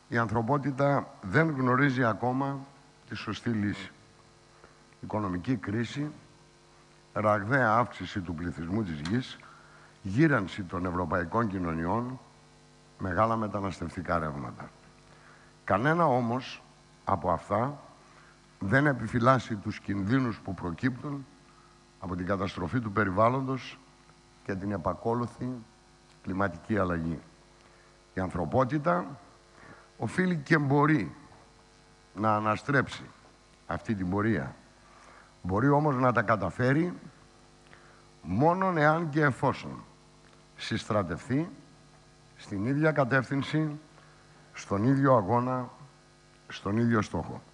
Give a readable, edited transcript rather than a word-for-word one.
η ανθρωπότητα δεν γνωρίζει ακόμα τη σωστή λύση. Οικονομική κρίση, ραγδαία αύξηση του πληθυσμού της γης, γύρανση των ευρωπαϊκών κοινωνιών, μεγάλα μεταναστευτικά ρεύματα. Κανένα όμως από αυτά δεν επιφυλάσσει τους κινδύνους που προκύπτουν από την καταστροφή του περιβάλλοντος και την επακόλουθη κλιματική αλλαγή. Η ανθρωπότητα οφείλει και μπορεί να αναστρέψει αυτή την πορεία. Μπορεί όμως να τα καταφέρει μόνον εάν και εφόσον συστρατευτεί στην ίδια κατεύθυνση, στον ίδιο αγώνα, στον ίδιο στόχο.